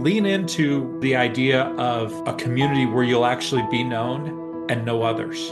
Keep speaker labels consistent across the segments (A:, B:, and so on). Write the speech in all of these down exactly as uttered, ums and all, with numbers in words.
A: Lean into the idea of a community where you'll actually be known and know others.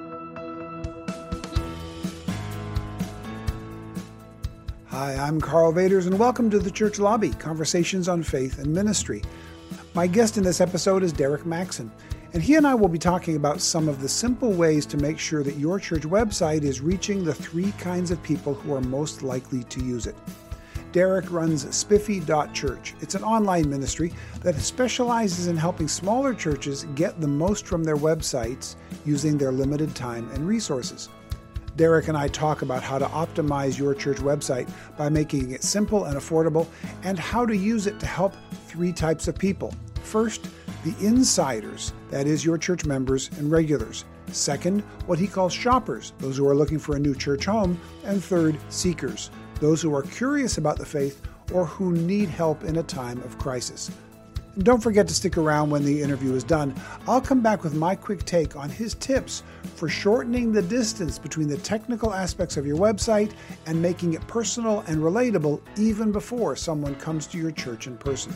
B: Hi, I'm Carl Vaders, and welcome to the Church Lobby, Conversations on Faith and Ministry. My guest in this episode is Derek Maxon, and he and I will be talking about some of the simple ways to make sure that your church website is reaching the three kinds of people who are most likely to use it. Derek runs spiffy dot church. It's an online ministry that specializes in helping smaller churches get the most from their websites using their limited time and resources. Derek and I talk about how to optimize your church website by making it simple and affordable, and how to use it to help three types of people. First, the insiders, that is your church members and regulars. Second, what he calls shoppers, those who are looking for a new church home. And third, seekers, those who are curious about the faith or who need help in a time of crisis. And don't forget to stick around when the interview is done. I'll come back with my quick take on his tips for shortening the distance between the technical aspects of your website and making it personal and relatable even before someone comes to your church in person.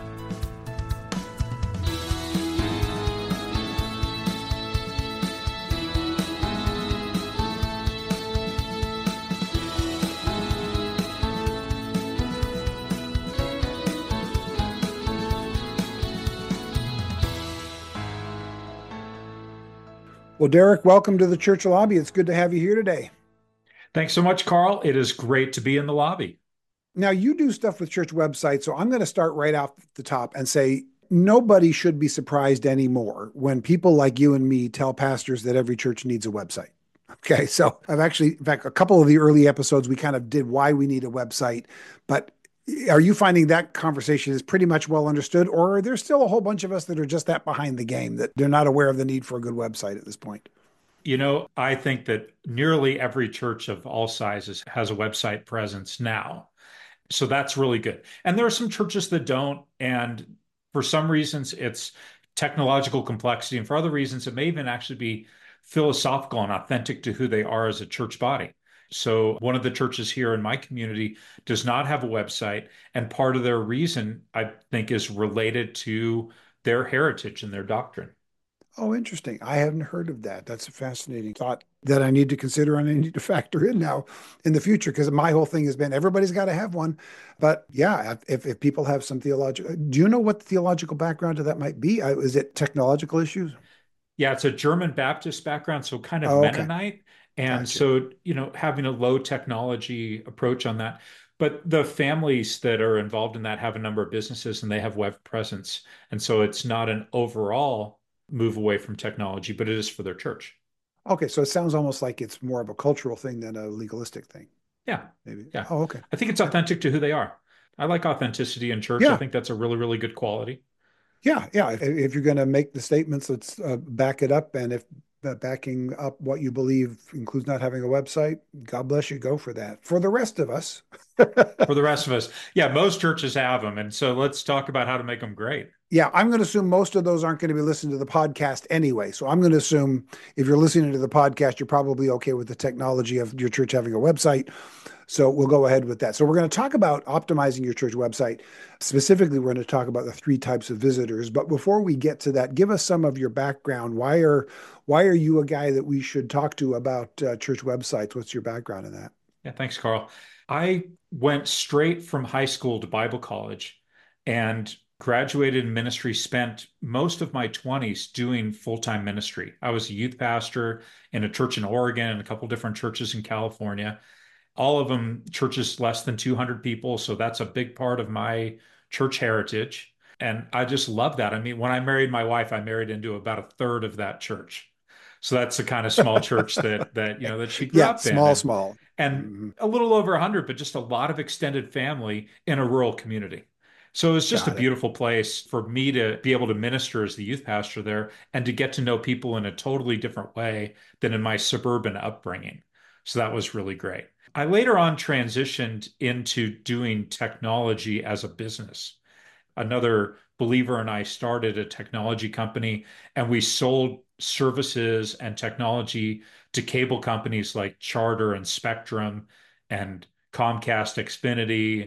B: Well, Derek, welcome to the Church Lobby. It's good to have you here today.
A: Thanks so much, Carl. It is great to be in the lobby.
B: Now, you do stuff with church websites, so I'm going to start right off the top and say nobody should be surprised anymore when people like you and me tell pastors that every church needs a website. Okay, so I've actually, in fact, a couple of the early episodes, we kind of did why we need a website, but are you finding that conversation is pretty much well understood, or are there still a whole bunch of us that are just that behind the game, that they're not aware of the need for a good website at this point?
A: You know, I think that nearly every church of all sizes has a website presence now. So that's really good. And there are some churches that don't. And for some reasons, it's technological complexity. And for other reasons, it may even actually be philosophical and authentic to who they are as a church body. So one of the churches here in my community does not have a website. And part of their reason, I think, is related to their heritage and their doctrine.
B: Oh, interesting. I haven't heard of that. That's a fascinating thought that I need to consider and I need to factor in now in the future, because my whole thing has been everybody's got to have one. But yeah, if, if people have some theological, do you know what the theological background of that might be? Uh, Is it technological issues?
A: Yeah, it's a German Baptist background, so kind of
B: Oh, okay.
A: Mennonite. And
B: Gotcha.
A: so, you know, having a low technology approach on that. But the families that are involved in that have a number of businesses and they have web presence. And so it's not an overall move away from technology, but it is for their church.
B: Okay. So it sounds almost like it's more of a cultural thing than a legalistic thing,
A: Yeah.
B: maybe.
A: Yeah.
B: Oh, okay.
A: I think it's authentic to who they are. I like authenticity in church. I
B: Yeah.
A: think that's a really, really good quality.
B: Yeah. Yeah. If, if you're going to make the statements, let's uh, back it up. And if uh, backing up what you believe includes not having a website, God bless you, go for that. For the rest of us,
A: For the rest of us, yeah, most churches have them. And so let's talk about how to make them great.
B: yeah, I'm going to assume most of those aren't going to be listening to the podcast anyway. So I'm going to assume if you're listening to the podcast, you're probably okay with the technology of your church having a website. So we'll go ahead with that. So we're going to talk about optimizing your church website. Specifically, we're going to talk about the three types of visitors. But before we get to that, give us some of your background. Why are why are you a guy that we should talk to about uh, church websites? What's your background in that?
A: Yeah, thanks, Carl. I went straight from high school to Bible college and graduated in ministry, spent most of my twenties doing full-time ministry. I was a youth pastor in a church in Oregon and a couple different churches in California, all of them churches less than two hundred people. So that's a big part of my church heritage. And I just love that. I mean, when I married my wife, I married into about a third of that church. So that's the kind of small church that that you know that she grew
B: Yeah,
A: up in,
B: small,
A: and
B: small.
A: and
B: Mhm.
A: a little over a hundred, but just a lot of extended family in a rural community. So it was just a
B: Got it.
A: beautiful place for me to be able to minister as the youth pastor there and to get to know people in a totally different way than in my suburban upbringing. So that was really great. I later on transitioned into doing technology as a business. Another believer and I started a technology company, and we sold services and technology to cable companies like Charter and Spectrum and Comcast Xfinity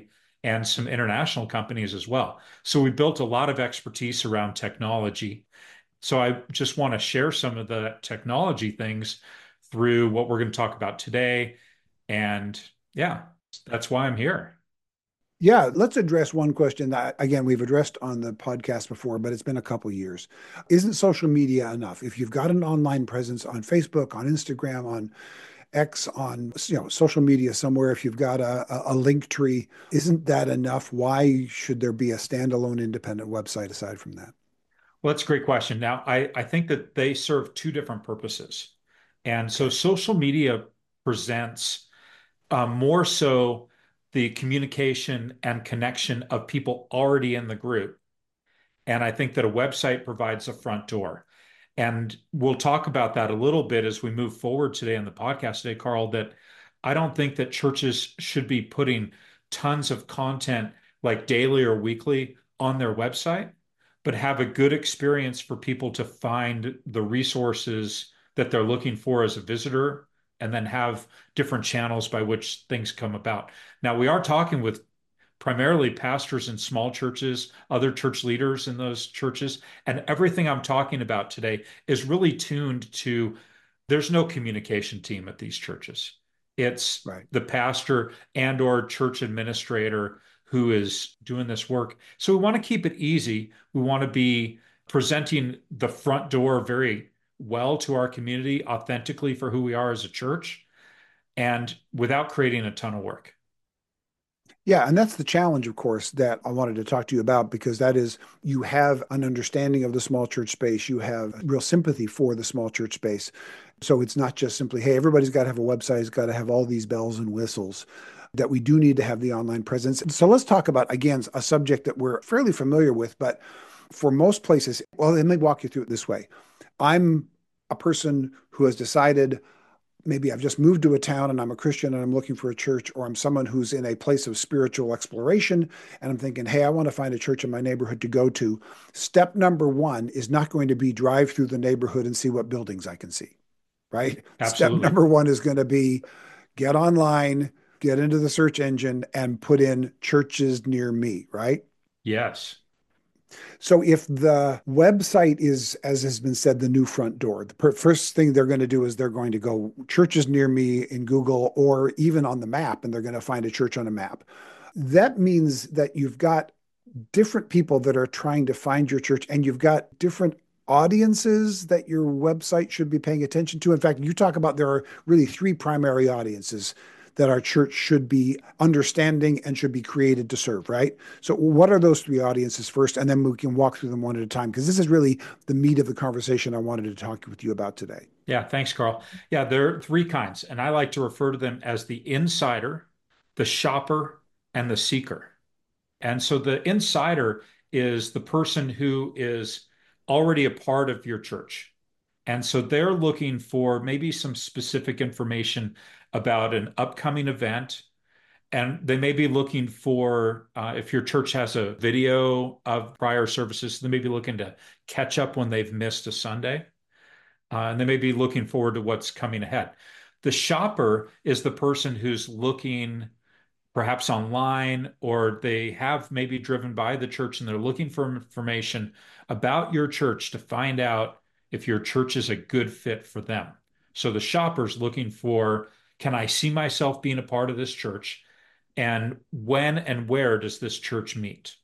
A: and some international companies as well. So we built a lot of expertise around technology. So I just want to share some of the technology things through what we're going to talk about today. And yeah, that's why I'm here.
B: Yeah, let's address one question that, again, we've addressed on the podcast before, but it's been a couple years. Isn't social media enough? If you've got an online presence on Facebook, on Instagram, on X, on you know social media somewhere, if you've got a, a, a link tree, isn't that enough? Why should there be a standalone independent website aside from that?
A: Well, that's a great question. Now, I, I think that they serve two different purposes. And so
B: Okay.
A: social media presents uh, more so the communication and connection of people already in the group. And I think that a website provides a front door. And we'll talk about that a little bit as we move forward today on the podcast today, Carl, that I don't think that churches should be putting tons of content like daily or weekly on their website, but have a good experience for people to find the resources that they're looking for as a visitor and then have different channels by which things come about. Now, we are talking with primarily pastors in small churches, other church leaders in those churches. And everything I'm talking about today is really tuned to there's no communication team at these churches. It's
B: Right.
A: the pastor and or church administrator who is doing this work. So we want to keep it easy. We want to be presenting the front door very well to our community, authentically for who we are as a church, and without creating a ton of work.
B: Yeah, and that's the challenge, of course, that I wanted to talk to you about because that is you have an understanding of the small church space. You have real sympathy for the small church space. So it's not just simply, hey, everybody's got to have a website, it's got to have all these bells and whistles, that we do need to have the online presence. So let's talk about, again, a subject that we're fairly familiar with, but for most places, well, let me walk you through it this way. I'm a person who has decided maybe I've just moved to a town and I'm a Christian and I'm looking for a church, or I'm someone who's in a place of spiritual exploration and I'm thinking, hey, I want to find a church in my neighborhood to go to. Step number one is not going to be drive through the neighborhood and see what buildings I can see, right? Step
A: Absolutely.
B: number one is going to be get online, get into the search engine and put in churches near me, right?
A: Yes.
B: So if the website is, as has been said, the new front door, the per- first thing they're going to do is they're going to go churches near me in Google or even on the map, and they're going to find a church on a map. That means that you've got different people that are trying to find your church, and you've got different audiences that your website should be paying attention to. In fact, you talk about there are really three primary audiences that our church should be understanding and should be created to serve, right? So, what are those three audiences first? And then we can walk through them one at a time, because this is really the meat of the conversation I wanted to talk with you about today.
A: Yeah, thanks, Carl. Yeah, there are three kinds, and I like to refer to them as the insider, the shopper, and the seeker. And so the insider is the person who is already a part of your church. And so they're looking for maybe some specific information about an upcoming event. And they may be looking for, uh, if your church has a video of prior services, they may be looking to catch up when they've missed a Sunday. Uh, and they may be looking forward to what's coming ahead. The shopper is the person who's looking perhaps online, or they have maybe driven by the church and they're looking for information about your church to find out if your church is a good fit for them. So the shopper's looking for, can I see myself being a part of this church? And when and where does this church meet?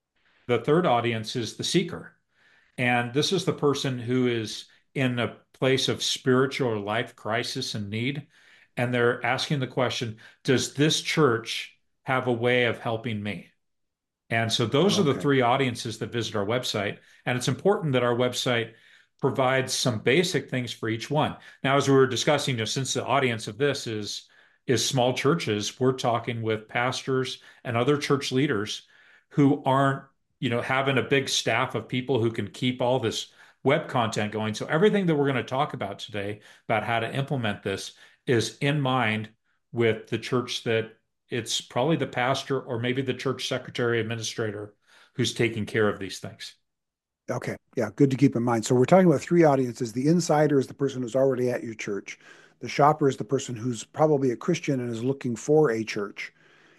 A: The third audience is the seeker. And this is the person who is in a place of spiritual or life crisis and need. And they're asking the question, does this church have a way of helping me? And so those are the
B: Okay.
A: three audiences that visit our website. And it's important that our website provides some basic things for each one. Now, as we were discussing, you know, since the audience of this is is small churches, we're talking with pastors and other church leaders who aren't, you know, having a big staff of people who can keep all this web content going. So everything that we're going to talk about today about how to implement this is in mind with the church that it's probably the pastor or maybe the church secretary administrator who's taking care of these things.
B: Okay. Yeah. Good to keep in mind. So we're talking about three audiences. The insider is the person who's already at your church. The shopper is the person who's probably a Christian and is looking for a church.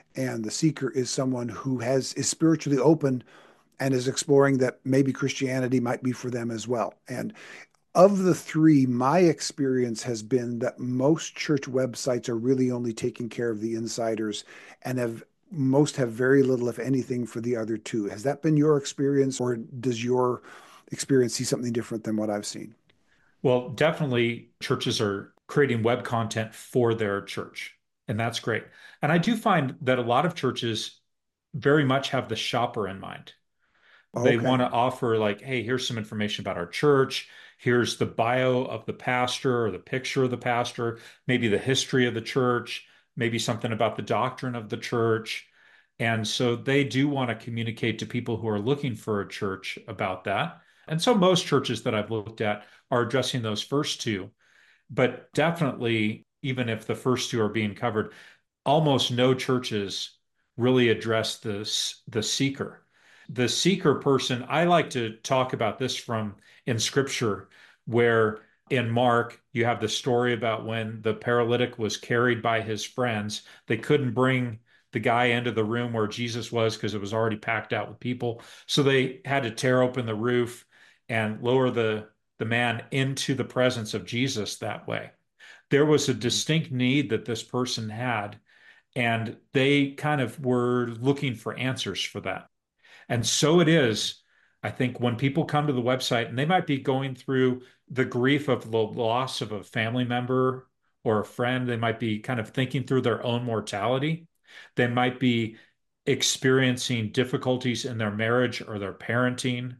B: and the seeker is someone who has is spiritually open and is exploring that maybe Christianity might be for them as well. And of the three, my experience has been that most church websites are really only taking care of the insiders and have most have very little, if anything, for the other two. Has that been your experience, or does your experience see something different than what I've seen?
A: Well, definitely churches are creating web content for their church, and that's great. And I do find that a lot of churches very much have the shopper in mind. They
B: Okay.
A: want to offer, like, hey, here's some information about our church. Here's the bio of the pastor or the picture of the pastor, maybe the history of the church, maybe something about the doctrine of the church. And so they do want to communicate to people who are looking for a church about that. And so most churches that I've looked at are addressing those first two. But definitely, even if the first two are being covered, almost no churches really address this the seeker. The seeker person, I like to talk about this from in scripture, where in Mark, you have the story about when the paralytic was carried by his friends. They couldn't bring the guy into the room where Jesus was because it was already packed out with people. So they had to tear open the roof and lower the, the man into the presence of Jesus that way. There was a distinct need that this person had, and they kind of were looking for answers for that. And so it is, I think, when people come to the website and they might be going through the grief of the loss of a family member or a friend, they might be kind of thinking through their own mortality. They might be experiencing difficulties in their marriage or their parenting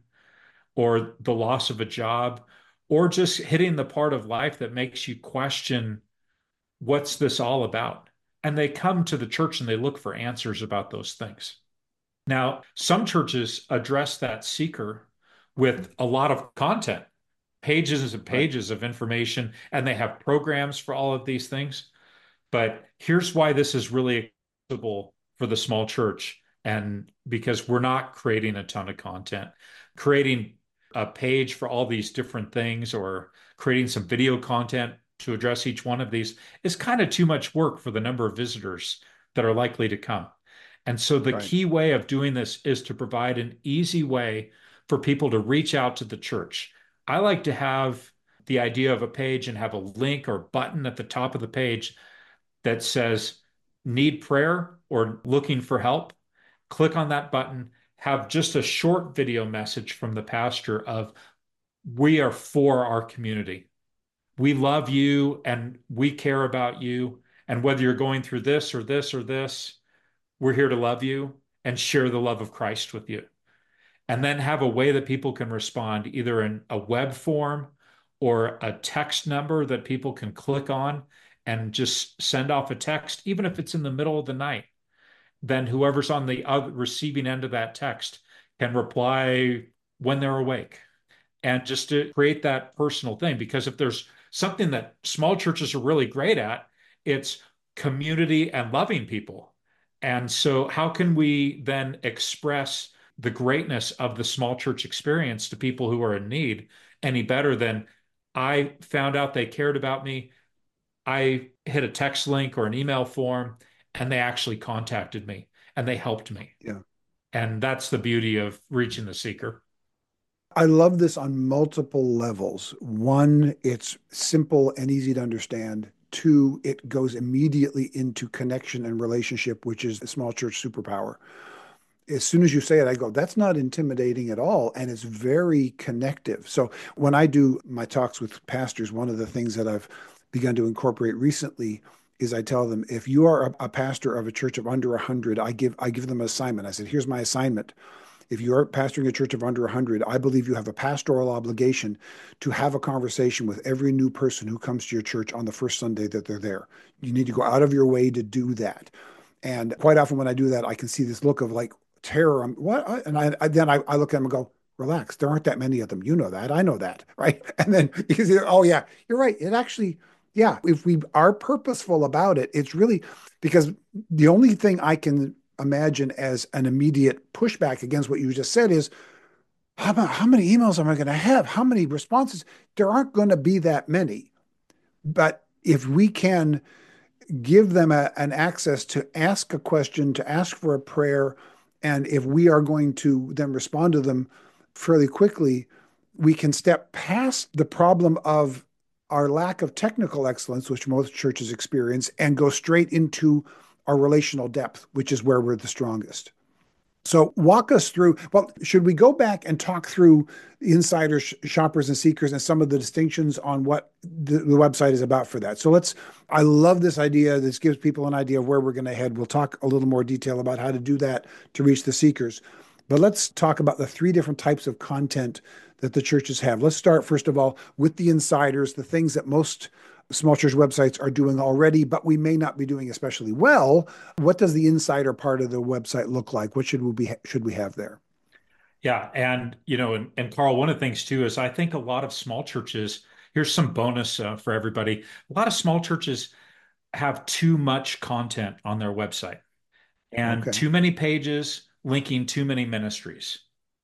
A: or the loss of a job or just hitting the part of life that makes you question, what's this all about? And they come to the church and they look for answers about those things. Now, some churches address that seeker with a lot of content, pages and
B: Right.
A: pages of information, and they have programs for all of these things. But here's why this is really accessible for the small church. And because we're not creating a ton of content, creating a page for all these different things or creating some video content to address each one of these is kind of too much work for the number of visitors that are likely to come. And so the
B: Right.
A: key way of doing this is to provide an easy way for people to reach out to the church. I like to have the idea of a page and have a link or button at the top of the page that says need prayer or looking for help. Click on that button, have just a short video message from the pastor of, we are for our community. We love you and we care about you. And whether you're going through this or this or this, we're here to love you and share the love of Christ with you. And then have a way that people can respond, either in a web form or a text number that people can click on and just send off a text, even if it's in the middle of the night. Then whoever's on the other receiving end of that text can reply when they're awake, and just to create that personal thing. Because if there's something that small churches are really great at, it's community and loving people. And so, how can we then express the greatness of the small church experience to people who are in need any better than, I found out they cared about me? I hit a text link or an email form, and they actually contacted me and they helped me.
B: Yeah.
A: And that's the beauty of reaching the seeker.
B: I love this on multiple levels. One, it's simple and easy to understand. Two, it goes immediately into connection and relationship, which is the small church superpower. As soon as you say it, I go, that's not intimidating at all. And it's very connective. So when I do my talks with pastors, one of the things that I've begun to incorporate recently is I tell them, if you are a, a pastor of a church of under one hundred, I give I give them an assignment. I said, here's my assignment. If you're pastoring a church of under one hundred, I believe you have a pastoral obligation to have a conversation with every new person who comes to your church on the first Sunday that they're there. You need to go out of your way to do that. And quite often when I do that, I can see this look of like terror. I'm, what? And I, I then I, I look at them and go, relax. There aren't that many of them. You know that. I know that. Right. And then you can see, oh, yeah, you're right. It actually, yeah, if we are purposeful about it, it's really because the only thing I can imagine as an immediate pushback against what you just said is, how, how many emails am I going to have? How many responses? There aren't going to be that many. But if we can give them a, an access to ask a question, to ask for a prayer. And if we are going to then respond to them fairly quickly, we can step past the problem of our lack of technical excellence, which most churches experience, and go straight into our relational depth, which is where we're the strongest. So walk us through, well, should we go back and talk through insiders, shoppers, and seekers and some of the distinctions on what the, the website is about for that? So let's, I love this idea. This gives people an idea of where we're going to head. We'll talk a little more detail about how to do that to reach the seekers. But let's talk about the three different types of content that the churches have. Let's start, first of all, with the insiders, the things that most small church websites are doing already, but we may not be doing especially well. What does the insider part of the website look like? What should we be, should we have there?
A: Yeah. And, you know, and, and Carl, one of the things too is I think a lot of small churches, here's some bonus uh, for everybody. A lot of small churches have too much content on their website and
B: Okay.
A: too many pages linking too many ministries.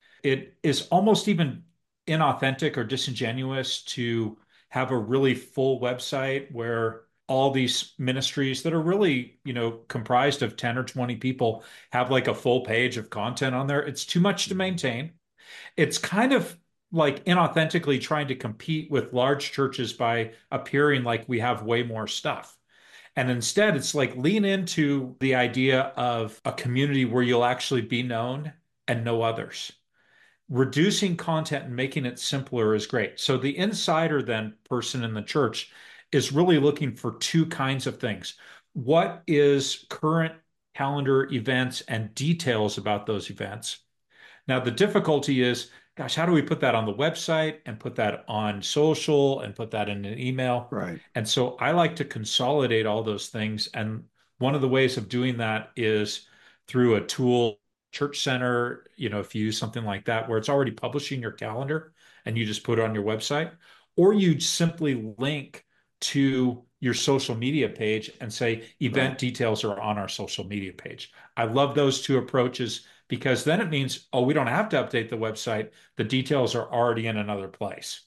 A: It is almost even inauthentic or disingenuous to have a really full website where all these ministries that are really, you know, comprised of ten or twenty people have like a full page of content on there. It's too much to maintain. It's kind of like inauthentically trying to compete with large churches by appearing like we have way more stuff. And instead, it's like lean into the idea of a community where you'll actually be known and know others. Reducing content and making it simpler is great. So the insider then person in the church is really looking for two kinds of things. What is current calendar events and details about those events? Now, the difficulty is, gosh, how do we put that on the website and put that on social and put that in an email?
B: Right.
A: And so I like to consolidate all those things. And one of the ways of doing that is through a tool, Church Center, you know, if you use something like that, where it's already publishing your calendar and you just put it on your website, or you simply link to your social media page and say event
B: Right.
A: details are on our social media page. I love those two approaches because then it means, oh, we don't have to update the website. The details are already in another place.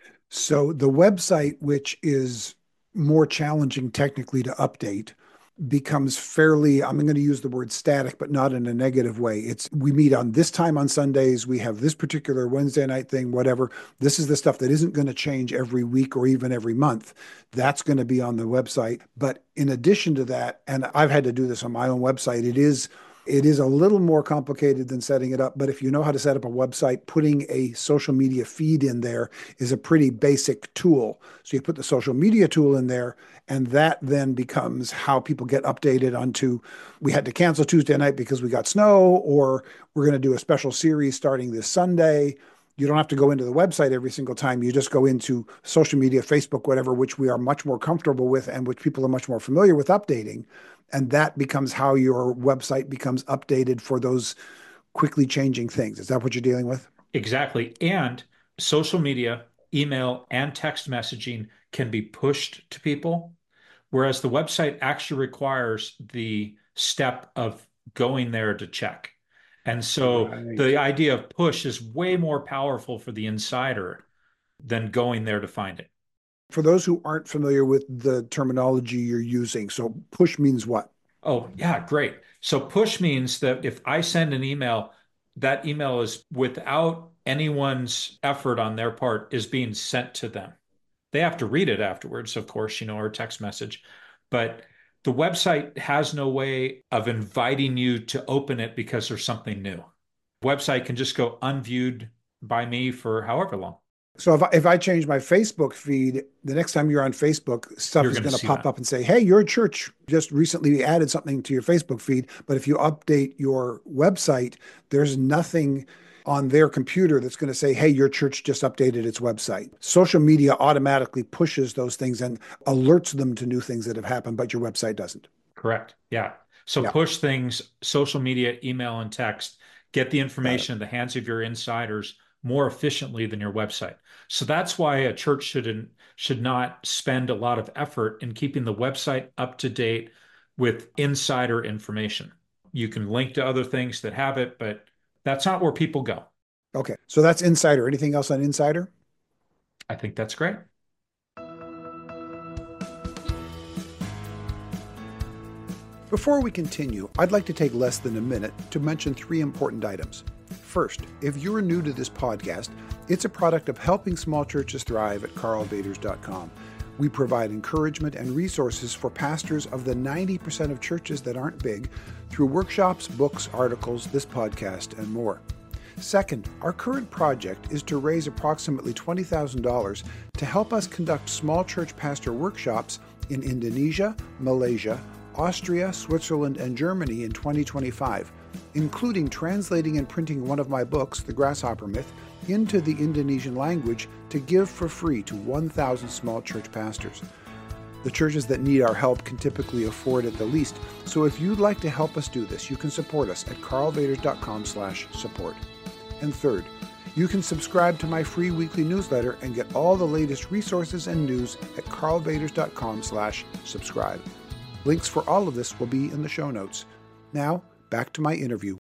B: So the website, which is more challenging technically to update, becomes fairly, I'm going to use the word static, but not in a negative way. It's we meet on this time on Sundays, we have this particular Wednesday night thing, whatever. This is the stuff that isn't going to change every week or even every month. That's going to be on the website. But in addition to that, and I've had to do this on my own website, it is it is a little more complicated than setting it up, but if you know how to set up a website, putting a social media feed in there is a pretty basic tool. So you put the social media tool in there, and that then becomes how people get updated onto, we had to cancel Tuesday night because we got snow, or we're going to do a special series starting this Sunday. You don't have to go into the website every single time. You just go into social media, Facebook, whatever, which we are much more comfortable with and which people are much more familiar with updating. And that becomes how your website becomes updated for those quickly changing things. Is that what you're dealing with?
A: Exactly. And social media, email, and text messaging can be pushed to people, whereas the website actually requires the step of going there to check. And so
B: Right.
A: the idea of push is way more powerful for the insider than going there to find it.
B: For those who aren't familiar with the terminology you're using, so push means what?
A: Oh, yeah, great. So push means that if I send an email, that email is without anyone's effort on their part is being sent to them. They have to read it afterwards, of course, you know, or text message. But the website has no way of inviting you to open it because there's something new. Website can just go unviewed by me for however long.
B: So if I, if I change my Facebook feed, the next time you're on Facebook, stuff
A: You're
B: is
A: going to
B: going to
A: see
B: pop
A: that.
B: up and say, "Hey, your church just recently added something to your Facebook feed." But if you update your website, there's nothing on their computer that's going to say, "Hey, your church just updated its website." Social media automatically pushes those things and alerts them to new things that have happened, but your website doesn't.
A: Correct. Yeah. So
B: Yeah,
A: push things, social media, email, and text, get the
B: got it.
A: information in the hands of your insiders more efficiently than your website. So that's why a church should should not spend a lot of effort in keeping the website up to date with insider information. You can link to other things that have it, but that's not where people go.
B: Okay, so that's Insider. Anything else on Insider?
A: I think that's great.
B: Before we continue, I'd like to take less than a minute to mention three important items. First, if you're new to this podcast, it's a product of Helping Small Churches Thrive at carl vaders dot com. We provide encouragement and resources for pastors of the ninety percent of churches that aren't big through workshops, books, articles, this podcast, and more. Second, our current project is to raise approximately twenty thousand dollars to help us conduct small church pastor workshops in Indonesia, Malaysia, Austria, Switzerland, and Germany in twenty twenty-five, including translating and printing one of my books, The Grasshopper Myth, into the Indonesian language to give for free to one thousand small church pastors. The churches that need our help can typically afford it the least, so if you'd like to help us do this, you can support us at carl vaders dot com slash support. And third, you can subscribe to my free weekly newsletter and get all the latest resources and news at carl vaders dot com slash subscribe. Links for all of this will be in the show notes. Now, back to my interview.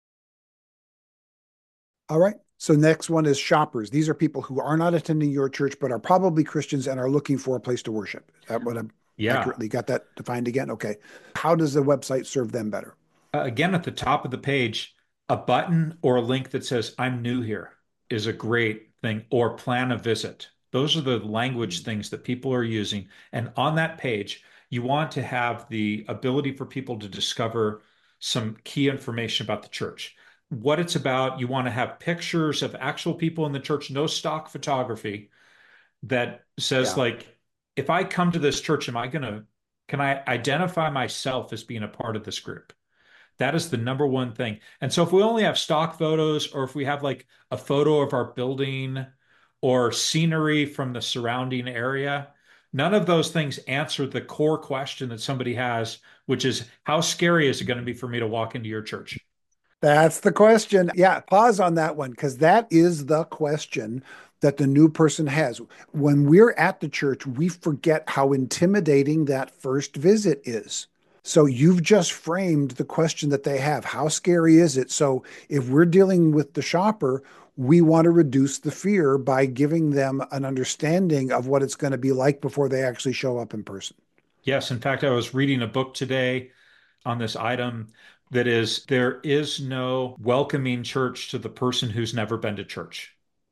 B: All right, so next one is shoppers. These are people who are not attending your church, but are probably Christians and are looking for a place to worship. Is that what I'm
A: Yeah.
B: accurately got that defined again? Okay. How does the website serve them better?
A: Uh, again, at the top of the page, a button or a link that says, I'm new here is a great thing, or plan a visit. Those are the language things that people are using. And on that page, you want to have the ability for people to discover some key information about the church, what it's about. You want to have pictures of actual people in the church, no stock photography that says,
B: Yeah.
A: like, if I come to this church, am I going to, can I identify myself as being a part of this group? That is the number one thing. And so if we only have stock photos, or if we have like a photo of our building or scenery from the surrounding area, none of those things answer the core question that somebody has, which is, how scary is it going to be for me to walk into your church?
B: That's the question. Yeah, pause on that one, because that is the question that the new person has. When we're at the church, we forget how intimidating that first visit is. So you've just framed the question that they have. How scary is it? So if we're dealing with the shopper, we want to reduce the fear by giving them an understanding of what it's going to be like before they actually show up in person.
A: Yes. In fact, I was reading a book today on this item that is, there is no welcoming church to the person who's never been to church.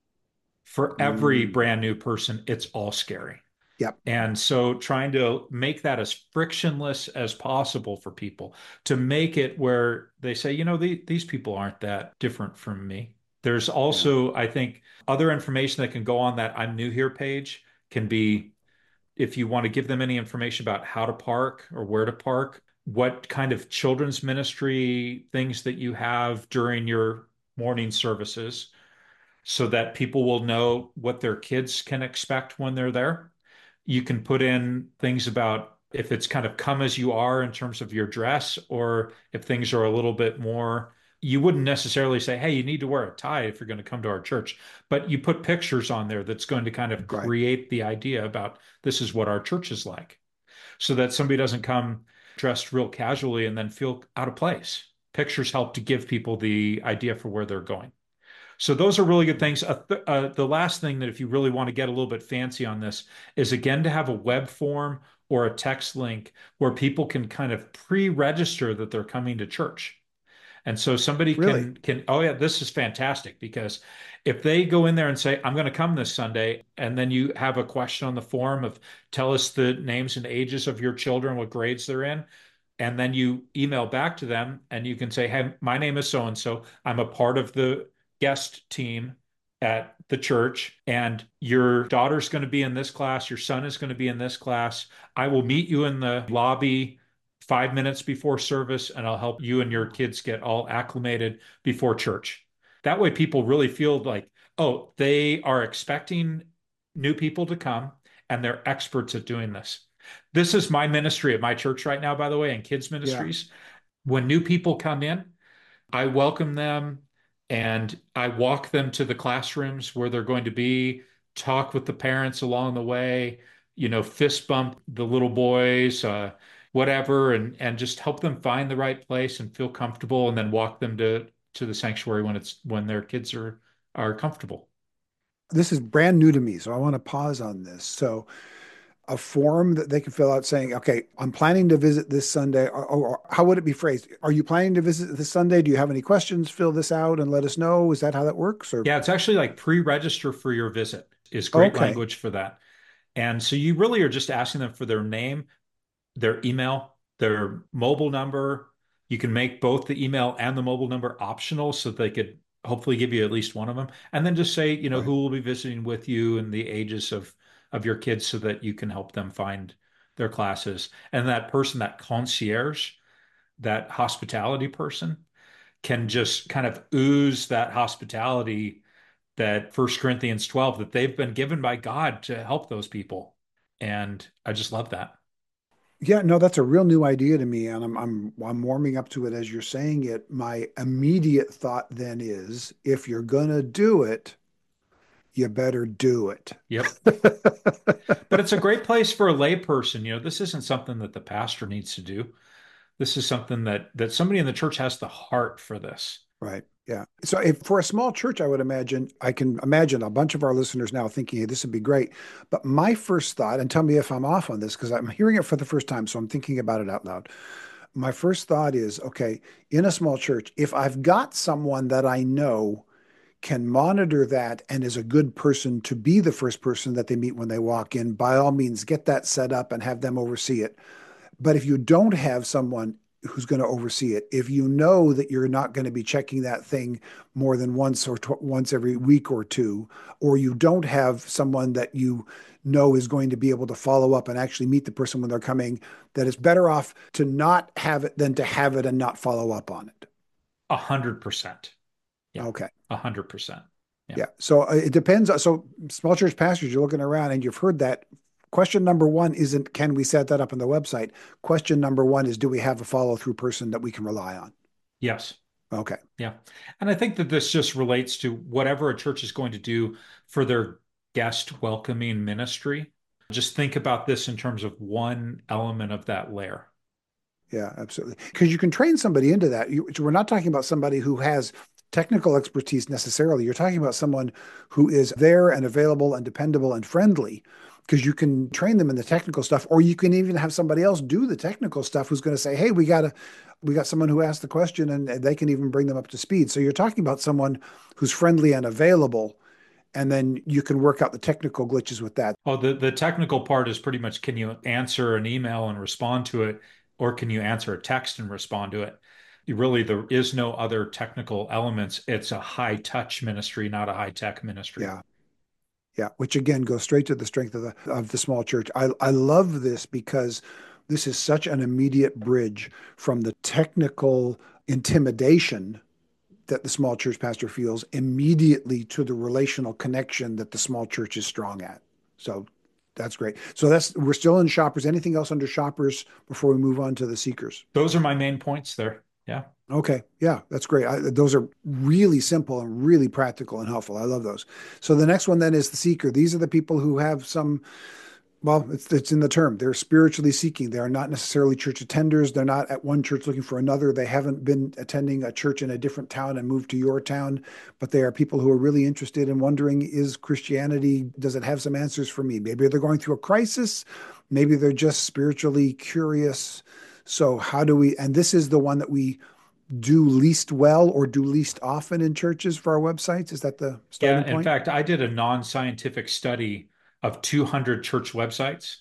A: For every
B: Mm,
A: brand new person, it's all scary.
B: yep.
A: And so trying to make that as frictionless as possible for people, to make it where they say, you know, the, these people aren't that different from me. There's
B: Yeah.
A: also, I think, other information that can go on that I'm new here page can be, if you want to give them any information about how to park or where to park, what kind of children's ministry things that you have during your morning services, so that people will know what their kids can expect when they're there. You can put in things about if it's kind of come as you are in terms of your dress, or if things are a little bit more, you wouldn't necessarily say, hey, you need to wear a tie if you're going to come to our church, but you put pictures on there that's going to kind of
B: Right.
A: create the idea about this is what our church is like, so that somebody doesn't come dressed real casually and then feel out of place. Pictures help to give people the idea for where they're going. So those are really good things. Uh, th uh, the last thing that, if you really want to get a little bit fancy on this, is again to have a web form or a text link where people can kind of pre-register that they're coming to church. And so somebody
B: Really?
A: can can oh yeah, this is fantastic, because if they go in there and say, I'm going to come this Sunday, and then you have a question on the form of, tell us the names and ages of your children, what grades they're in, and then you email back to them and you can say, hey, my name is so and so. I'm a part of the guest team at the church, and your daughter's going to be in this class, your son is going to be in this class. I will meet you in the lobby five minutes before service, and I'll help you and your kids get all acclimated before church. That way, people really feel like, oh, they are expecting new people to come and they're experts at doing this. This is my ministry at my church right now, by the way, and kids'
B: Yeah.
A: ministries. When new people come in, I welcome them and I walk them to the classrooms where they're going to be, talk with the parents along the way, you know, fist bump the little boys, uh, whatever, and and just help them find the right place and feel comfortable, and then walk them to to the sanctuary when it's when their kids are are comfortable.
B: This is brand new to me, so I want to pause on this. So a form that they can fill out saying, okay, I'm planning to visit this Sunday? Or, or how would it be phrased? Are you planning to visit this Sunday? Do you have any questions? Fill this out and let us know. Is that how that works? Or,
A: Yeah, it's actually like pre-register for your visit is great
B: okay,
A: language for that. And so you really are just asking them for their name, their email, their mobile number. You can make both the email and the mobile number optional so they could hopefully give you at least one of them. And then just say, you know,
B: right.
A: who will be visiting with you and the ages of of your kids so that you can help them find their classes. And that person, that concierge, that hospitality person can just kind of ooze that hospitality, that First Corinthians twelve, that they've been given by God to help those people. And I just love that.
B: Yeah, no, that's a real new idea to me, and I'm I'm I'm warming up to it as you're saying it. My immediate thought then is, if you're gonna do it, you better do it.
A: Yep. But it's a great place for a layperson. You know, this isn't something that the pastor needs to do. This is something that that somebody in the church has the heart for this.
B: Right. Yeah. So if for a small church, I would imagine, I can imagine a bunch of our listeners now thinking, hey, this would be great. But my first thought, and tell me if I'm off on this, because I'm hearing it for the first time, so I'm thinking about it out loud. My first thought is, okay, in a small church, if I've got someone that I know can monitor that and is a good person to be the first person that they meet when they walk in, by all means, get that set up and have them oversee it. But if you don't have someone who's going to oversee it, if you know that you're not going to be checking that thing more than once or tw- once every week or two, or you don't have someone that you know is going to be able to follow up and actually meet the person when they're coming, that it's better off to not have it than to have it and not follow up on it.
A: A hundred percent. Yeah.
B: Okay.
A: A hundred percent. Yeah.
B: Yeah. So uh, it depends. So small church pastors, you're looking around and you've heard that. Question number one isn't, can we set that up on the website? Question number one is, do we have a follow through person that we can rely on?
A: Yes.
B: Okay.
A: Yeah. And I think that this just relates to whatever a church is going to do for their guest welcoming ministry. Just think about this in terms of one element of that layer.
B: Yeah, absolutely. Because you can train somebody into that. You, we're not talking about somebody who has technical expertise necessarily. You're talking about someone who is there and available and dependable and friendly, because you can train them in the technical stuff, or you can even have somebody else do the technical stuff who's going to say, hey, we got a we got someone who asked the question, and they can even bring them up to speed. So you're talking about someone who's friendly and available, and then you can work out the technical glitches with that.
A: Oh, the, the technical part is pretty much, can you answer an email and respond to it, or can you answer a text and respond to it? You really, there is no other technical elements. It's a high touch ministry, not a high tech ministry.
B: Yeah. Yeah, which again goes straight to the strength of the of the small church. I I love this because this is such an immediate bridge from the technical intimidation that the small church pastor feels immediately to the relational connection that the small church is strong at. So that's great. So that's we're still in shoppers. Anything else under shoppers before we move on to the seekers?
A: Those are my main points there. Yeah.
B: Okay. Yeah, that's great. I, those are really simple and really practical and helpful. I love those. So the next one then is the seeker. These are the people who have some, well, it's it's in the term. They're spiritually seeking. They are not necessarily church attenders. They're not at one church looking for another. They haven't been attending a church in a different town and moved to your town, but they are people who are really interested in wondering, is Christianity, does it have some answers for me? Maybe they're going through a crisis. Maybe they're just spiritually curious. So how do we, and this is the one that we do least well or do least often in churches for our websites? Is that the
A: Yeah.
B: starting
A: In
B: point?
A: fact, I did a non-scientific study of two hundred church websites,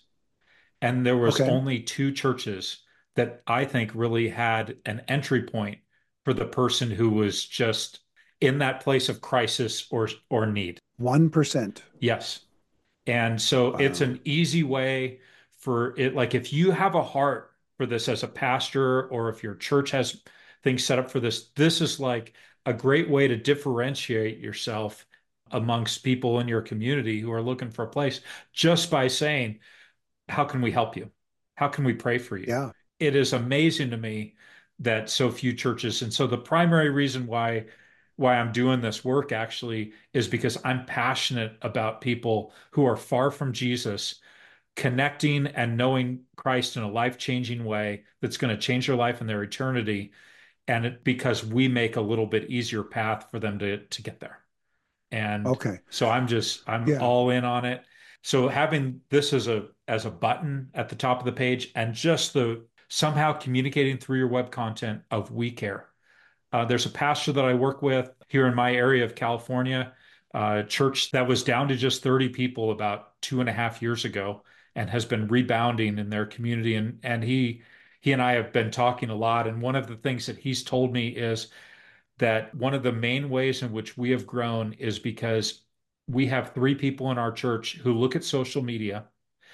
A: and there was
B: Okay.
A: only two churches that I think really had an entry point for the person who was just in that place of crisis or or need.
B: one percent.
A: Yes. And so it's
B: Wow.
A: an easy way for it. Like if you have a heart for this as a pastor, or if your church has things set up for this, this is like a great way to differentiate yourself amongst people in your community who are looking for a place, just by saying, how can we help you? How can we pray for you?
B: Yeah.
A: It is amazing to me that so few churches, and so the primary reason why why I'm doing this work actually is because I'm passionate about people who are far from Jesus connecting and knowing Christ in a life-changing way that's going to change their life and their eternity, and it, because we make a little bit easier path for them to to get there. And
B: Okay.
A: so I'm just I'm
B: Yeah.
A: all in on it. So having this as a as a button at the top of the page and just the somehow communicating through your web content of we care. Uh, there's a pastor that I work with here in my area of California, a church that was down to just thirty people about two and a half years ago and has been rebounding in their community. And, and he, he and I have been talking a lot. And one of the things that he's told me is that one of the main ways in which we have grown is because we have three people in our church who look at social media,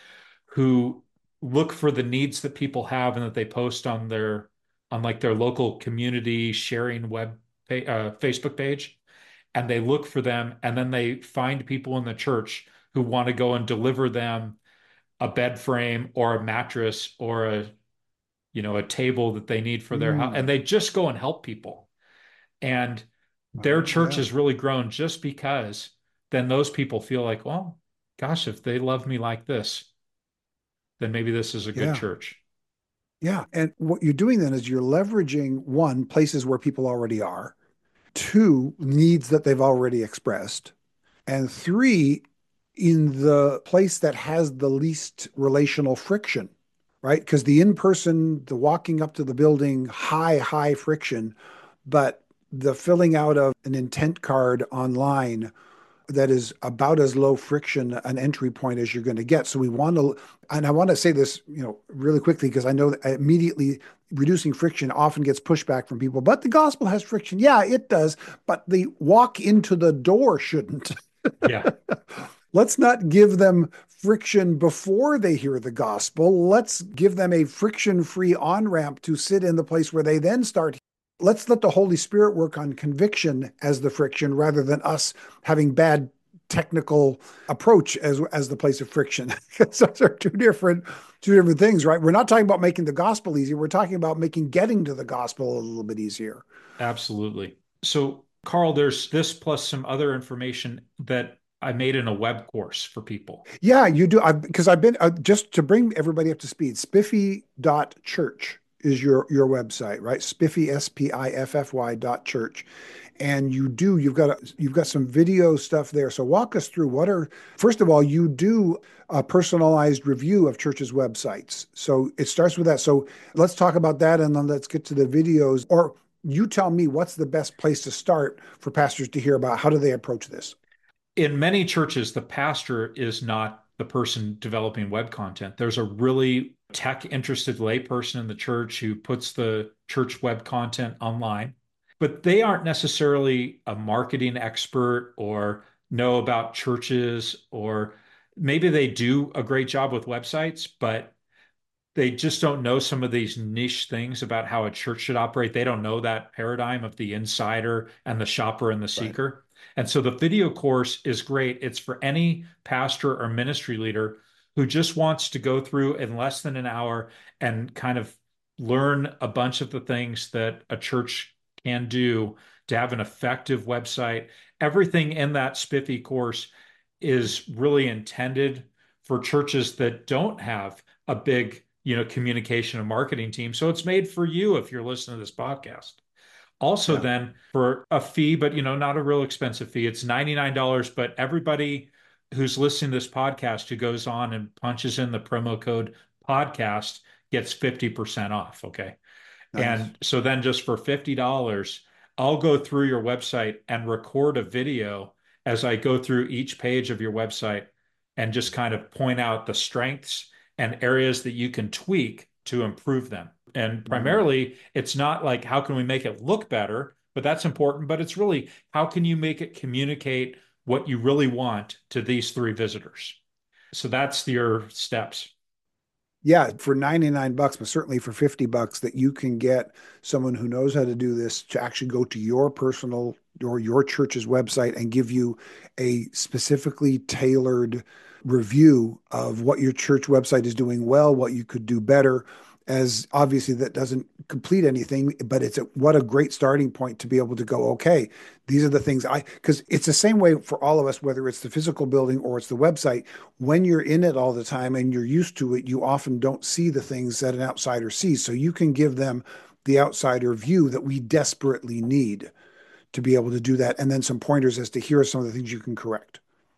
A: who look for the needs that people have and that they post on their on like their local community sharing web uh, Facebook page, and they look for them, and then they find people in the church who want to go and deliver them a bed frame or a mattress or a you know a table that they need for their house, and
B: Mm,
A: they just go and help people. And their
B: wow.
A: church
B: Yeah.
A: has really grown just because then those people feel like, well, gosh, if they love me like this, then maybe this is a good
B: Yeah.
A: church.
B: Yeah. And what you're doing then is you're leveraging one, places where people already are, two, needs that they've already expressed, and three, in the place that has the least relational friction, right? Because the in-person, the walking up to the building, high, high friction, but the filling out of an intent card online that is about as low friction an entry point as you're going to get. So we want to, and I want to say this, you know, really quickly because I know that immediately reducing friction often gets pushback from people. But the gospel has friction. Yeah, it does. But the walk into the door shouldn't.
A: Yeah,
B: Let's not give them friction before they hear the gospel. Let's give them a friction free on ramp to sit in the place where they then start. Let's let the Holy Spirit work on conviction as the friction rather than us having bad technical approach as as the place of friction. Those are two different two different things, right? We're not talking about making the gospel easier. We're talking about making getting to the gospel a little bit easier.
A: absolutely. So, Carl, there's this plus some other information that I made in a web course for people.
B: Yeah, you do. I because I've been uh, just to bring everybody up to speed. Spiffy dot church is your your website, right? Spiffy S P I F F Y dot church. And you do you've got a, you've got some video stuff there. So walk us through what are first of all, you do a personalized review of churches' websites. So it starts with that. So let's talk about that and then let's get to the videos. Or you tell me what's the best place to start for pastors to hear about how do they approach this?
A: In many churches, the pastor is not the person developing web content. There's a really tech interested layperson in the church who puts the church web content online, but they aren't necessarily a marketing expert or know about churches, or maybe they do a great job with websites, but they just don't know some of these niche things about how a church should operate. They don't know that paradigm of the insider and the shopper and the
B: Right.
A: seeker. And so the video course is great. It's for any pastor or ministry leader who just wants to go through in less than an hour and kind of learn a bunch of the things that a church can do to have an effective website. Everything in that Spiffy course is really intended for churches that don't have a big, you know, communication and marketing team. So it's made for you if you're listening to this podcast. Also,
B: Yeah.
A: then for a fee, but you know, not a real expensive fee, it's ninety-nine dollars. But everybody who's listening to this podcast who goes on and punches in the promo code podcast gets fifty percent off. Okay.
B: Nice.
A: And so then just for fifty dollars I'll go through your website and record a video as I go through each page of your website and just kind of point out the strengths and areas that you can tweak to improve them. And
B: Mm.
A: primarily, it's not like how can we make it look better, but that's important. But it's really how can you make it communicate what you really want to these three visitors? So that's your steps.
B: Yeah, for ninety-nine bucks, but certainly for fifty bucks that you can get someone who knows how to do this to actually go to your personal or your church's website and give you a specifically tailored review of what your church website is doing well, what you could do better. As obviously that doesn't complete anything, but it's a, what a great starting point to be able to go, okay, these are the things I, because it's the same way for all of us, whether it's the physical building or it's the website. When you're in it all the time and you're used to it, you often don't see the things that an outsider sees. So you can give them the outsider view that we desperately need to be able to do that. And then some pointers as to here are some of the things you can correct.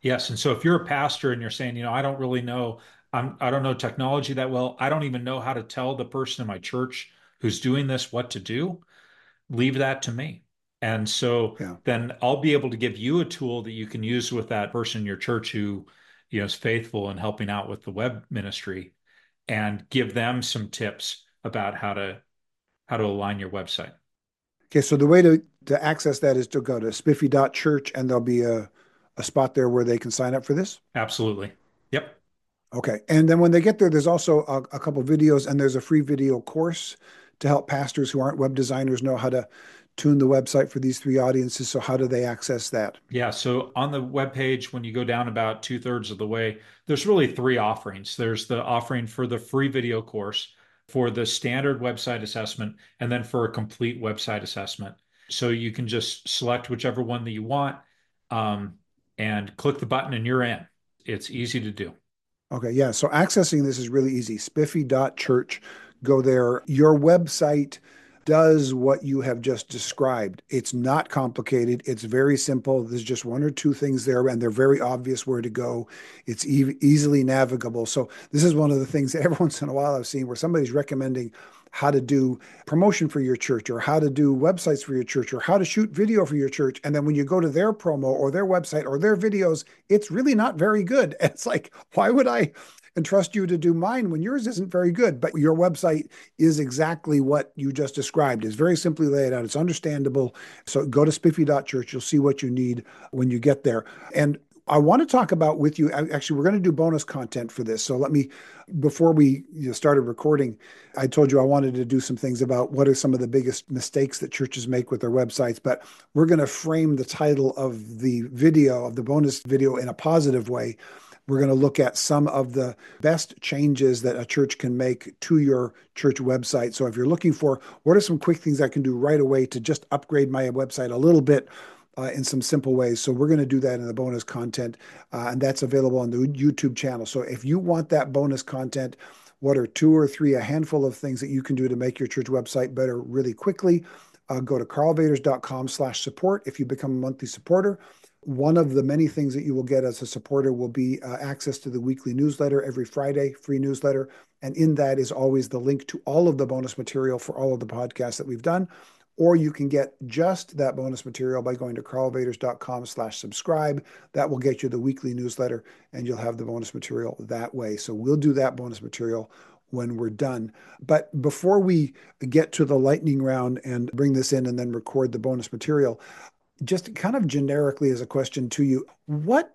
A: Yes. And so if you're a pastor and you're saying, you know, I don't really know, I'm, I don't know technology that well. I don't even know how to tell the person in my church who's doing this what to do. Leave that to me. And so
B: Yeah.
A: then I'll be able to give you a tool that you can use with that person in your church who, you know, is faithful in helping out with the web ministry and give them some tips about how to how to align your website.
B: Okay, so the way to, to access that is to go to spiffy dot church and there'll be a, a spot there where they can sign up for this.
A: Absolutely. Yep.
B: Okay. And then when they get there, there's also a, a couple videos and there's a free video course to help pastors who aren't web designers know how to tune the website for these three audiences. So how do they access that?
A: Yeah, so on the web page, when you go down about two thirds of the way, there's really three offerings. There's the offering for the free video course, for the standard website assessment, and then for a complete website assessment. So you can just select whichever one that you want, um, and click the button and you're in. It's easy to do.
B: Okay, yeah. So accessing this is really easy. spiffy dot church. Go there. Your website does what you have just described. It's not complicated. It's very simple. There's just one or two things there, and they're very obvious where to go. It's e easily navigable. So this is one of the things that every once in a while I've seen where somebody's recommending how to do promotion for your church or how to do websites for your church or how to shoot video for your church. And then when you go to their promo or their website or their videos, it's really not very good. It's like, why would I entrust you to do mine when yours isn't very good? But your website is exactly what you just described. It's very simply laid out. It's understandable. So go to spiffy dot church. You'll see what you need when you get there. And I want to talk about with you. Actually, we're going to do bonus content for this. So let me, before we you know, started recording, I told you I wanted to do some things about what are some of the biggest mistakes that churches make with their websites. But we're going to frame the title of the video, of the bonus video, in a positive way. We're going to look at some of the best changes that a church can make to your church website. So if you're looking for what are some quick things I can do right away to just upgrade my website a little bit, Uh, in some simple ways. So we're going to do that in the bonus content, uh, and that's available on the YouTube channel. So if you want that bonus content, what are two or three, a handful of things that you can do to make your church website better really quickly, uh, go to carlvaters.com slash support. If you become a monthly supporter, one of the many things that you will get as a supporter will be uh, access to the weekly newsletter every Friday, free newsletter. And in that is always the link to all of the bonus material for all of the podcasts that we've done. Or you can get just that bonus material by going to carlvaters.com slash subscribe. That will get you the weekly newsletter and you'll have the bonus material that way. So we'll do that bonus material when we're done. But before we get to the lightning round and bring this in and then record the bonus material, just kind of generically as a question to you, what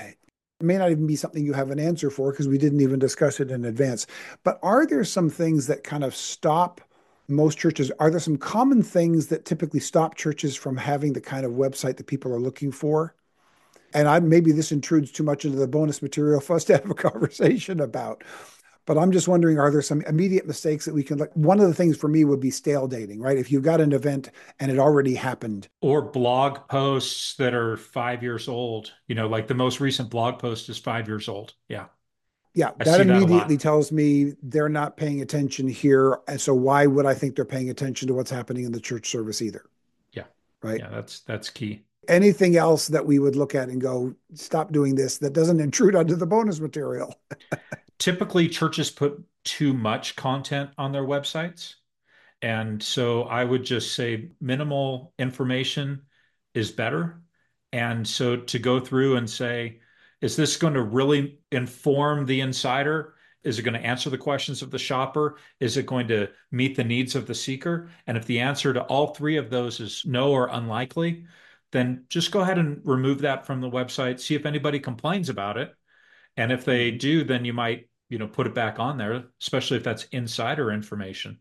B: may not even be something you have an answer for because we didn't even discuss it in advance, but are there some things that kind of stop most churches? Are there some common things that typically stop churches from having the kind of website that people are looking for? And I maybe this intrudes too much into the bonus material for us to have a conversation about. But I'm just wondering, are there some immediate mistakes that we can, like, one of the things for me would be stale dating, right? If you've got an event and it already happened.
A: Or blog posts that are five years old. You know, like the most recent blog post is five years old. Yeah,
B: Yeah,
A: I
B: that
A: see that a
B: immediately
A: lot.
B: tells me they're not paying attention here. And so why would I think they're paying attention to what's happening in the church service either,
A: Yeah,
B: right?
A: yeah, that's that's key.
B: Anything else that we would look at and go, stop doing this that doesn't intrude onto the bonus material?
A: Typically, churches put too much content on their websites. And so I would just say minimal information is better. And so to go through and say, is this going to really inform the insider? Is it going to answer the questions of the shopper? Is it going to meet the needs of the seeker? And if the answer to all three of those is no or unlikely, then just go ahead and remove that from the website. See if anybody complains about it. And if they
B: Mhm.
A: do, then you might, you know, put it back on there, especially if that's insider information.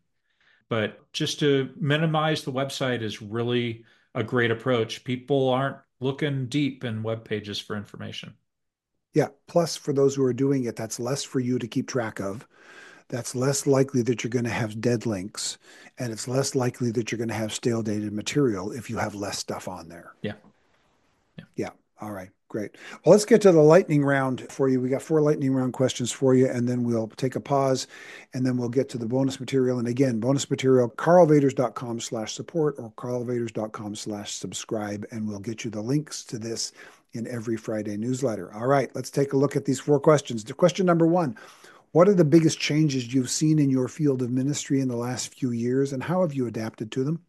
A: But just to minimize the website is really a great approach. People aren't looking deep in web pages for information.
B: Yeah. Plus, for those who are doing it, that's less for you to keep track of. That's less likely that you're going to have dead links. And it's less likely that you're going to have stale dated material if you have less stuff on there.
A: Yeah. Yeah.
B: Yeah. All right. Great. Well, let's get to the lightning round for you. We got four lightning round questions for you, and then we'll take a pause, and then we'll get to the bonus material. And again, bonus material, carlvaders.com slash support or carlvaders.com slash subscribe, and we'll get you the links to this in every Friday newsletter. All right, let's take a look at these four questions. The question number one, what are the biggest changes you've seen in your field of ministry in the last few years, and how have you adapted to them?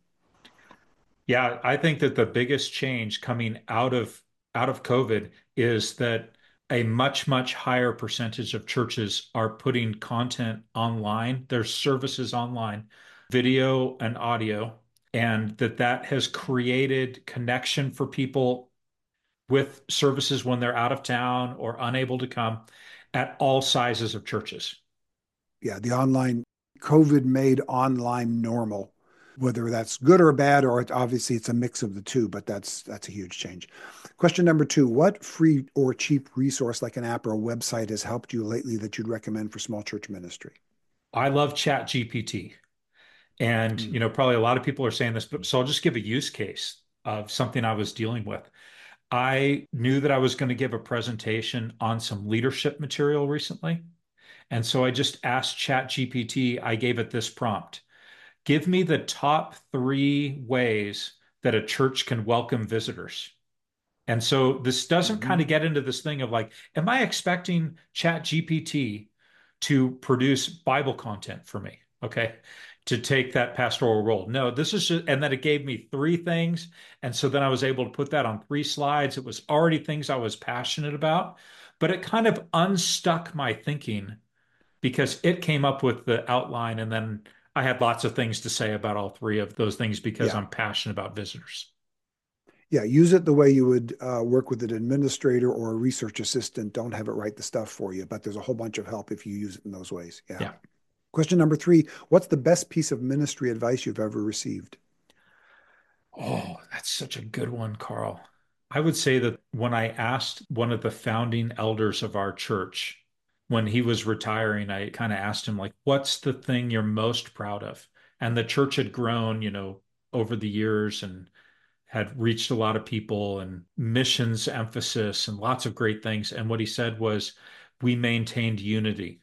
A: Yeah, I think that the biggest change coming out of out of COVID is that a much, much higher percentage of churches are putting content online, their services online, video and audio, and that that has created connection for people with services when they're out of town or unable to come at all sizes of churches.
B: Yeah, the online, COVID made online normal. Whether that's good or bad, or it, obviously it's a mix of the two, but that's that's a huge change. Question number two, what free or cheap resource like an app or a website has helped you lately that you'd recommend for small church ministry?
A: I love Chat G P T. And,
B: Mm.
A: you know, probably a lot of people are saying this, but so I'll just give a use case of something I was dealing with. I knew that I was going to give a presentation on some leadership material recently. And so I just asked Chat G P T, I gave it this prompt. Give me the top three ways that a church can welcome visitors. And so this doesn't kind
B: Mhm.
A: of get into this thing of like, am I expecting Chat G P T to produce Bible content for me? Okay. To take that pastoral role. No, this is just, and then it gave me three things. And so then I was able to put that on three slides. It was already things I was passionate about, but it kind of unstuck my thinking because it came up with the outline. And then I had lots of things to say about all three of those things because
B: Yeah.
A: I'm passionate about visitors.
B: Yeah. Use it the way you would uh, work with an administrator or a research assistant. Don't have it write the stuff for you, but there's a whole bunch of help if you use it in those ways. Yeah.
A: Yeah.
B: Question number three, what's the best piece of ministry advice you've ever received?
A: Oh, that's such a good one, Carl. I would say that when I asked one of the founding elders of our church, when he was retiring, I kind of asked him, like, what's the thing you're most proud of? And the church had grown, you know, over the years and had reached a lot of people and missions emphasis and lots of great things. And what he said was, we maintained unity.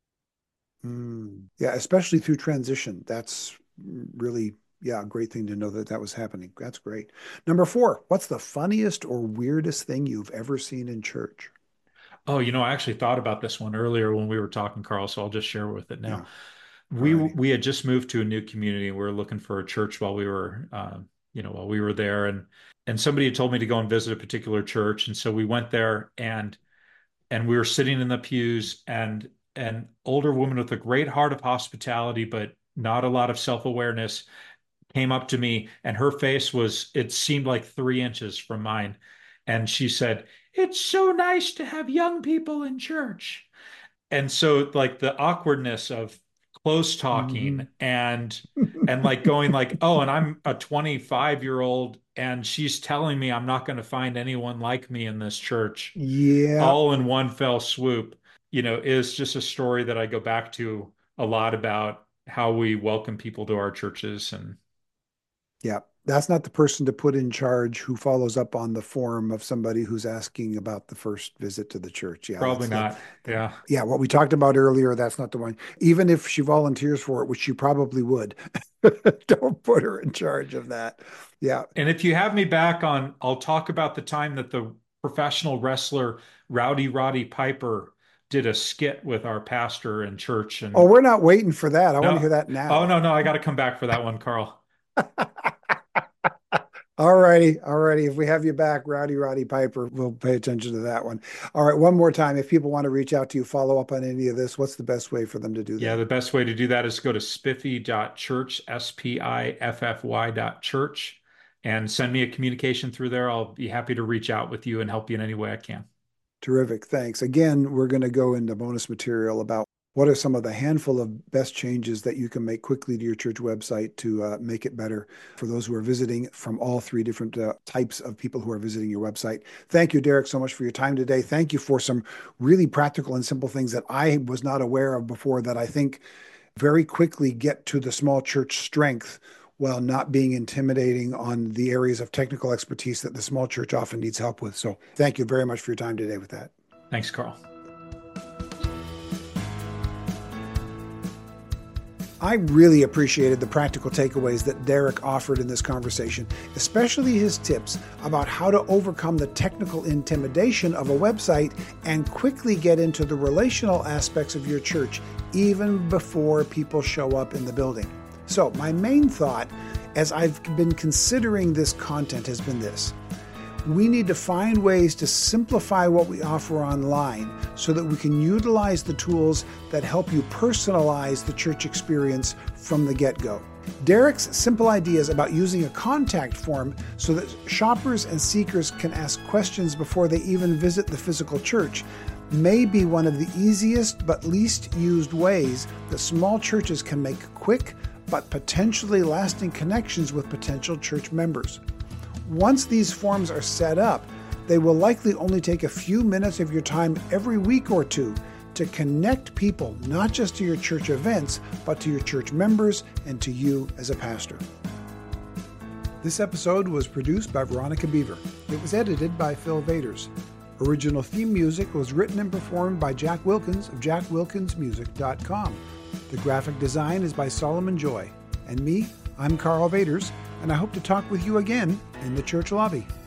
B: Mm, yeah, especially through transition. That's really, yeah, a great thing to know that that was happening. That's great. Number four, what's the funniest or weirdest thing you've ever seen in church?
A: Oh, you know, I actually thought about this one earlier when we were talking, Carl, so I'll just share with it now.
B: Yeah, all
A: We
B: righty.
A: we had just moved to a new community and we were looking for a church while we were uh, you know while we were there and and somebody had told me to go and visit a particular church and so we went there and and we were sitting in the pews and an older woman with a great heart of hospitality but not a lot of self-awareness came up to me and her face was it seemed like three inches from mine and she said, "It's so nice to have young people in church." And so like the awkwardness of close talking
B: Hmm.
A: and and like going like, oh, and I'm a twenty-five year old and she's telling me I'm not going to find anyone like me in this church
B: Yeah,
A: all in one fell swoop, you know, is just a story that I go back to a lot about how we welcome people to our churches and
B: yeah. That's not the person to put in charge who follows up on the form of somebody who's asking about the first visit to the church. Yeah,
A: probably
B: that's that.
A: not. Yeah.
B: Yeah, what we talked about earlier, that's not the one. Even if she volunteers for it, which she probably would, don't put her in charge of that. Yeah.
A: And if you have me back on, I'll talk about the time that the professional wrestler Rowdy Roddy Piper did a skit with our pastor in church.
B: Oh,
A: And
B: we're not waiting for that. I want to
A: no,
B: hear that
A: oh
B: now.
A: no, no, I got to come back for that one, Carl.
B: All righty. All righty. If we have you back, Rowdy Roddy Piper, we'll pay attention to that one. All right. One more time. If people want to reach out to you, follow up on any of this, what's the best way for them to do
A: Yeah,
B: that?
A: the best way to do that is go to spiffy dot church, S P I F F Y dot church, and send me a communication through there. I'll be happy to reach out with you and help you in any way I can.
B: Terrific. Thanks. Again, we're going to go into bonus material about what are some of the handful of best changes that you can make quickly to your church website to uh, make it better for those who are visiting from all three different uh, types of people who are visiting your website. Thank you, Derek, so much for your time today. Thank you for some really practical and simple things that I was not aware of before that I think very quickly get to the small church strength while not being intimidating on the areas of technical expertise that the small church often needs help with. So thank you very much for your time today with that.
A: Thanks, Carl.
B: I really appreciated the practical takeaways that Derek offered in this conversation, especially his tips about how to overcome the technical intimidation of a website and quickly get into the relational aspects of your church even before people show up in the building. So my main thought as I've been considering this content has been this. We need to find ways to simplify what we offer online so that we can utilize the tools that help you personalize the church experience from the get-go. Derek's simple ideas about using a contact form so that shoppers and seekers can ask questions before they even visit the physical church may be one of the easiest but least used ways that small churches can make quick but potentially lasting connections with potential church members. Once these forms are set up, they will likely only take a few minutes of your time every week or two to connect people, not just to your church events, but to your church members and to you as a pastor. This episode was produced by Veronica Beaver. It was edited by Phil Vaders. Original theme music was written and performed by Jack Wilkins of jack wilkins music dot com. The graphic design is by Solomon Joy. And me, I'm Carl Vaders, and I hope to talk with you again in the church lobby.